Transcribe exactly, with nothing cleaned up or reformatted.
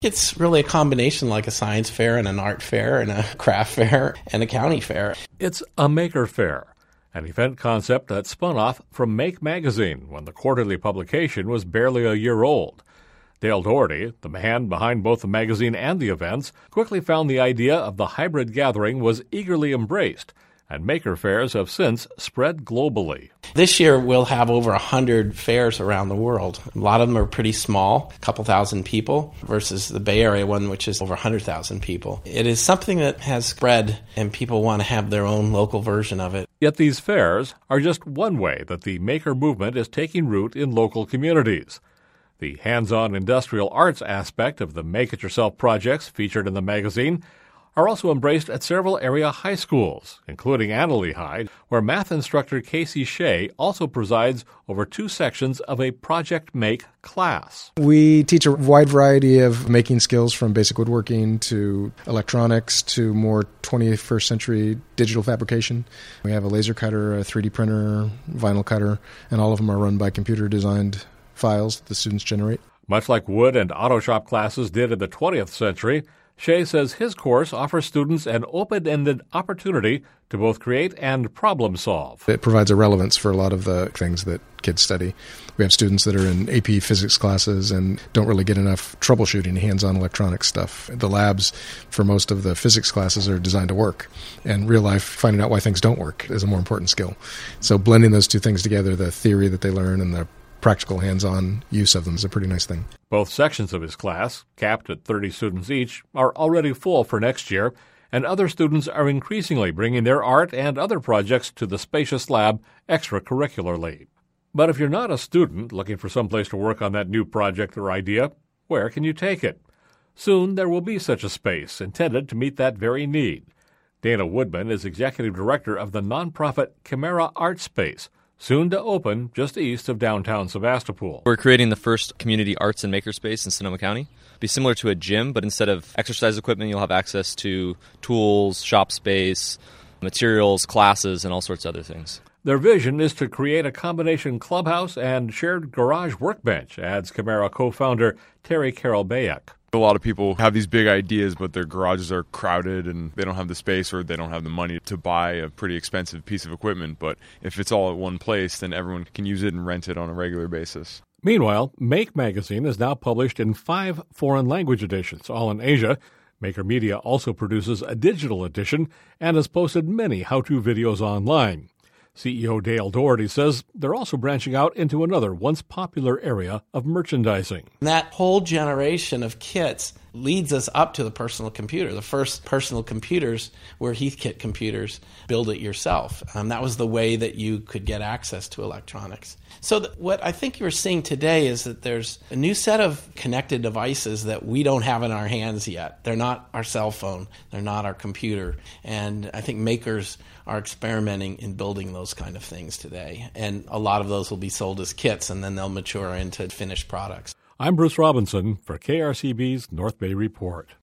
it's really a combination, like a science fair and an art fair and a craft fair and a county fair. It's a maker fair, an event concept that spun off from Make Magazine when the quarterly publication was barely a year old. Dale Doherty, the man behind both the magazine and the events, quickly found the idea of the hybrid gathering was eagerly embraced, and maker fairs have since spread globally. This year we'll have over one hundred fairs around the world. A lot of them are pretty small, a couple thousand people, versus the Bay Area one, which is over one hundred thousand people. It is something that has spread, and people want to have their own local version of it. Yet these fairs are just one way that the maker movement is taking root in local communities. The hands-on industrial arts aspect of the make-it-yourself projects featured in the magazine are also embraced at several area high schools, including Annalee High, where math instructor Casey Shea also presides over two sections of a Project Make class. We teach a wide variety of making skills, from basic woodworking to electronics to more twenty-first century digital fabrication. We have a laser cutter, a three D printer, vinyl cutter, and all of them are run by computer-designed files that the students generate. Much like wood and auto shop classes did in the twentieth century, Shea says his course offers students an open-ended opportunity to both create and problem solve. It provides a relevance for a lot of the things that kids study. We have students that are in A P physics classes and don't really get enough troubleshooting, hands-on electronic stuff. The labs for most of the physics classes are designed to work, and real life, finding out why things don't work is a more important skill. So blending those two things together, the theory that they learn and the practical hands-on use of them, is a pretty nice thing. Both sections of his class, capped at thirty students each, are already full for next year, and other students are increasingly bringing their art and other projects to the spacious lab extracurricularly. But if you're not a student looking for someplace to work on that new project or idea, where can you take it? Soon there will be such a space intended to meet that very need. Dana Woodman is executive director of the nonprofit Chimera Art Space, soon to open just east of downtown Sebastopol. We're creating the first community arts and makerspace in Sonoma County. It'll be similar to a gym, but instead of exercise equipment, you'll have access to tools, shop space, materials, classes, and all sorts of other things. Their vision is to create a combination clubhouse and shared garage workbench, adds Chimera co-founder Terry Carroll Bayek. A lot of people have these big ideas, but their garages are crowded and they don't have the space or they don't have the money to buy a pretty expensive piece of equipment. But if it's all at one place, then everyone can use it and rent it on a regular basis. Meanwhile, Make Magazine is now published in five foreign language editions, all in Asia. Maker Media also produces a digital edition and has posted many how-to videos online. C E O Dale Doherty says they're also branching out into another once popular area of merchandising. That whole generation of kits leads us up to the personal computer. The first personal computers were Heathkit computers, build it yourself. Um, that was the way that you could get access to electronics. So th- what I think you're seeing today is that there's a new set of connected devices that we don't have in our hands yet. They're not our cell phone. They're not our computer. And I think makers are experimenting in building those kind of things today. And a lot of those will be sold as kits, and then they'll mature into finished products. I'm Bruce Robinson for K R C B's North Bay Report.